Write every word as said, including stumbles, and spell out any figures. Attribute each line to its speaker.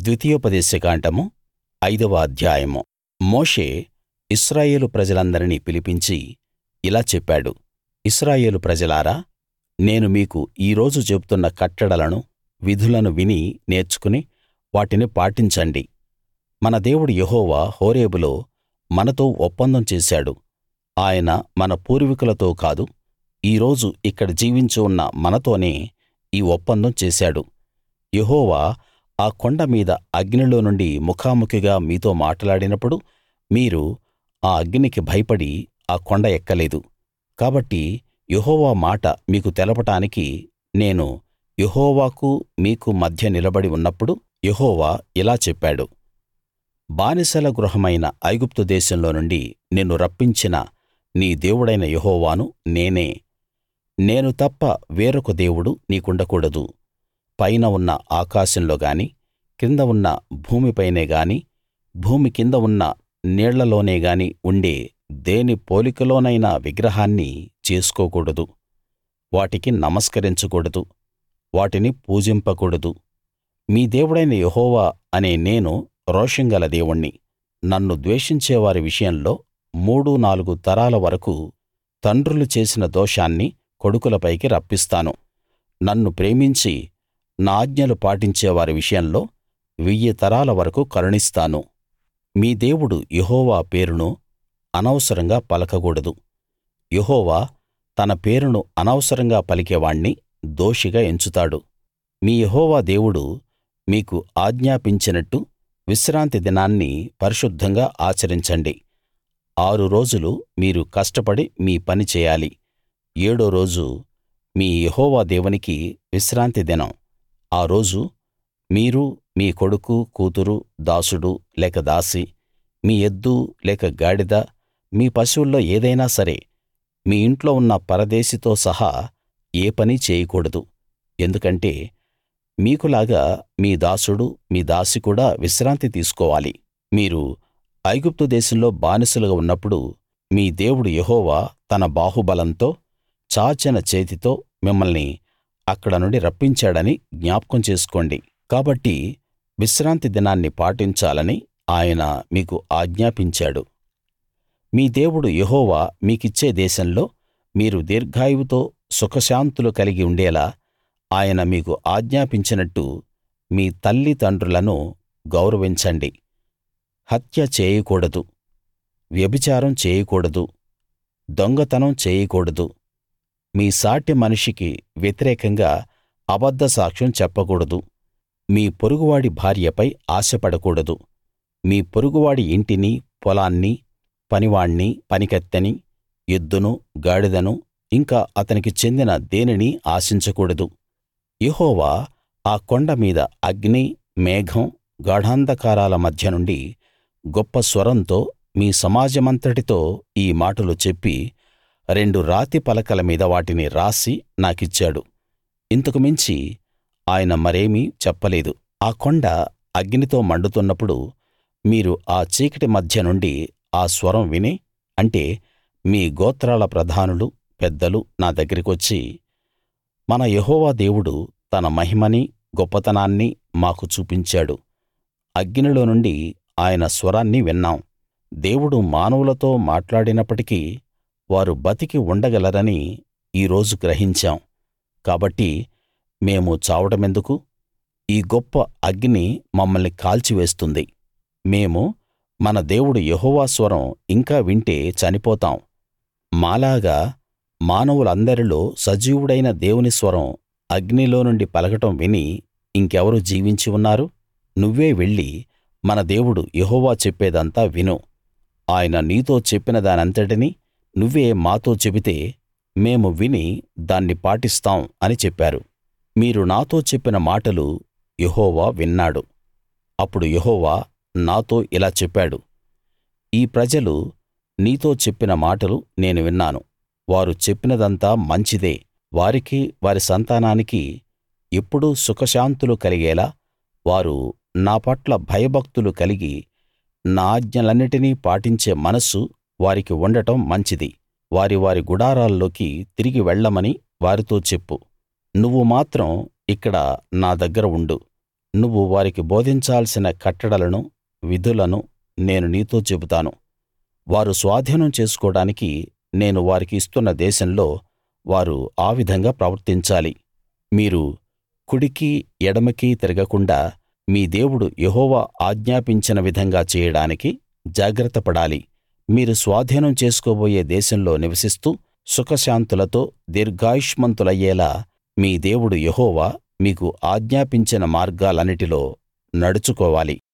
Speaker 1: ద్వితీయోపదేశకాండము ఐదవ అధ్యాయము. మోషే ఇశ్రాయేలు ప్రజలందరినీ పిలిపించి ఇలా చెప్పాడు. ఇశ్రాయేలు ప్రజలారా, నేను మీకు ఈ రోజు చెబుతున్న కట్టడలను విధులను విని నేర్చుకుని వాటిని పాటించండి. మన దేవుడు యెహోవా హోరేబులో మనతో ఒప్పందం చేశాడు. ఆయన మన పూర్వీకులతో కాదు, ఈ రోజు ఇక్కడ జీవించి ఉన్న మనతోనే ఈ ఒప్పందం చేశాడు. యెహోవా ఆ కొండ మీద అగ్నిలో నుండి ముఖాముఖిగా మీతో మాట్లాడినప్పుడు మీరు ఆ అగ్నికి భయపడి ఆ కొండ ఎక్కలేదు. కాబట్టి యెహోవా మాట మీకు తెలపడానికి నేను యెహోవాకు మీకు మధ్య నిలబడి ఉన్నప్పుడు యెహోవా ఇలా చెప్పాడు. బానిసల గృహమైన ఐగుప్తు దేశంలో నుండి నిన్ను రప్పించిన నీ దేవుడైన యెహోవాను నేనే. నేను తప్ప వేరొక దేవుడు నీకుండకూడదు. పైన ఉన్న ఆకాశంలో గాని, కింద ఉన్న భూమిపైనే గాని, భూమి కింద ఉన్న నీళ్లలోనే గాని ఉండే దేని పోలికలోనైనా విగ్రహాన్ని చేసుకోకూడదు. వాటికి నమస్కరించకూడదు, వాటిని పూజింపకూడదు. మీ దేవుడైన యెహోవా అనే నేను రోషం గల దేవుణ్ణి. నన్ను ద్వేషించే వారి విషయంలో మూడు నాలుగు తరాల వరకూ తండ్రులు చేసిన దోషాన్ని కొడుకులపైకి రప్పిస్తాను. నన్ను ప్రేమించి నా ఆజ్ఞలు పాటించే వారి విషయంలో వెయ్యి తరాల వరకూ కరుణిస్తాను. మీ దేవుడు యెహోవా పేరును అనవసరంగా పలకకూడదు. యెహోవా తన పేరును అనవసరంగా పలికేవాణ్ణి దోషిగా ఎంచుతాడు. మీ యెహోవా దేవుడు మీకు ఆజ్ఞాపించినట్టు విశ్రాంతి దినాన్ని పరిశుద్ధంగా ఆచరించండి. ఆరు రోజులు మీరు కష్టపడి మీ పని చేయాలి. ఏడో రోజు మీ యెహోవా దేవునికి విశ్రాంతి దినం. ఆ రోజు మీరు, మీ కొడుకు, కూతురు, దాసుడు లేక దాసి, మీ ఎద్దు లేక గాడిద, మీ పశువుల్లో ఏదైనా సరే మీ ఇంట్లో ఉన్న పరదేశితో సహా ఏ పనీ చేయకూడదు. ఎందుకంటే మీకులాగా మీ దాసుడు, మీ దాసి కూడా విశ్రాంతి తీసుకోవాలి. మీరు ఐగుప్తు దేశంలో బానిసలుగా ఉన్నప్పుడు మీ దేవుడు యెహోవా తన బాహుబలంతో, చాచిన చేతితో మిమ్మల్ని అక్కడ నుండి రప్పించాడని జ్ఞాపకం చేసుకోండి. కాబట్టి విశ్రాంతి దినాన్ని పాటించాలని ఆయన మీకు ఆజ్ఞాపించాడు. మీ దేవుడు యెహోవా మీకిచ్చే దేశంలో మీరు దీర్ఘాయువుతో సుఖశాంతులు కలిగి ఉండేలా ఆయన మీకు ఆజ్ఞాపించినట్టు మీ తల్లి తండ్రులను గౌరవించండి. హత్య చేయకూడదు, వ్యభిచారం చేయకూడదు, దొంగతనం చేయకూడదు, మీ సాటి మనిషికి వ్యతిరేకంగా అబద్ధ సాక్ష్యం చెప్పకూడదు, మీ పొరుగువాడి భార్యపై ఆశపడకూడదు, మీ పొరుగువాడి ఇంటిని, పొలాన్ని, పనివాణ్ణి, పనికత్తెని, ఎద్దును, గాడిదను, ఇంకా అతనికి చెందిన దేనినీ ఆశించకూడదు. యెహోవా ఆ కొండ మీద అగ్ని, మేఘం, గాఢాంధకారాల మధ్య నుండి గొప్ప స్వరంతో మీ సమాజమంతటితో ఈ మాటలు చెప్పి రెండు రాతి పలకల మీద వాటిని రాసి నాకిచ్చాడు. ఇంతకు మించి ఆయన మరేమీ చెప్పలేదు. ఆ కొండ అగ్నితో మండుతున్నప్పుడు మీరు ఆ చీకటి మధ్య నుండి ఆ స్వరం విని, అంటే మీ గోత్రాల ప్రధానులు, పెద్దలు నా దగ్గరికొచ్చి, మన యెహోవా దేవుడు తన మహిమనీ గొప్పతనాన్నీ మాకు చూపించాడు. అగ్నిలో నుండి ఆయన స్వరాన్ని విన్నాం. దేవుడు మానవులతో మాట్లాడినప్పటికీ వారు బతికి ఉండగలరని ఈ రోజు గ్రహించాం. కాబట్టి మేము చావడమెందుకు? ఈ గొప్ప అగ్ని మమ్మల్ని కాల్చివేస్తుంది. మేము మన దేవుడు యెహోవా స్వరం ఇంకా వింటే చనిపోతాం. మాలాగా మానవులందరిలో సజీవుడైన దేవుని స్వరం అగ్నిలో నుండి పలకడం విని ఇంకెవరు జీవించి ఉన్నారు? నువ్వే వెళ్లి మన దేవుడు యెహోవా చెప్పేదంతా విను. ఆయన నీతో చెప్పిన దానంతటినీ నువ్వే మాతో చెబితే మేము విని దాన్ని పాటిస్తాం అని చెప్పారు. మీరు నాతో చెప్పిన మాటలు యెహోవా విన్నాడు. అప్పుడు యెహోవా నాతో ఇలా చెప్పాడు. ఈ ప్రజలు నీతో చెప్పిన మాటలు నేను విన్నాను. వారు చెప్పినదంతా మంచిదే. వారికి, వారి సంతానానికి ఎప్పుడూ సుఖశాంతులు కలిగేలా వారు నా పట్ల భయభక్తులు కలిగి నా ఆజ్ఞలన్నిటినీ పాటించే మనస్సు వారికి ఉండటం మంచిది. వారి వారి గుడారాల్లోకి తిరిగి వెళ్ళమని వారితో చెప్పు. నువ్వు మాత్రం ఇక్కడ నా దగ్గర ఉండు. నువ్వు వారికి బోధించాల్సిన కట్టడలను విధులను నేను నీతో చెబుతాను. వారు స్వాధీనం చేసుకోడానికి నేను వారికి ఇస్తున్న దేశంలో వారు ఆ విధంగా ప్రవర్తించాలి. మీరు కుడికి ఎడమకి తిరగకుండా మీ దేవుడు యెహోవా ఆజ్ఞాపించిన విధంగా చేయడానికి జాగ్రత్త పడాలి. మీరు స్వాధీనం చేసుకోబోయే దేశంలో నివసిస్తూ సుఖశాంతులతో దీర్ఘాయుష్మంతులయ్యేలా మీ దేవుడు యెహోవా మీకు ఆజ్ఞాపించిన మార్గాలన్నిటిలో నడుచుకోవాలి.